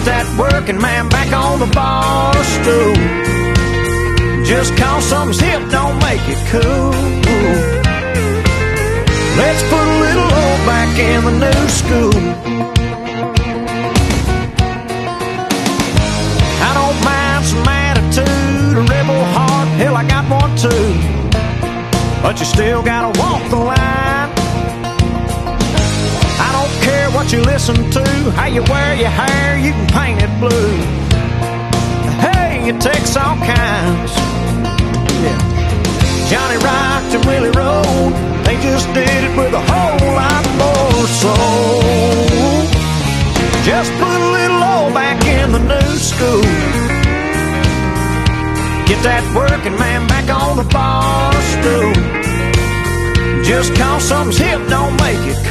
Get that working man back on the bar stool. Just cause something's hip don't make it cool. Let's put a little old back in the new school. I don't mind some attitude, a rebel heart, hell I got one too. But you still gotta walk the line. I don't care what you listen to, how you wear your hair, you can paint it blue. Hey, it takes all kinds. Yeah. Johnny rocked and Willie rolled, they just did it with a whole lot more soul. Just put a little old back in the new school. Get that working man back on the bar stool. Just cause something's hip don't make it cool.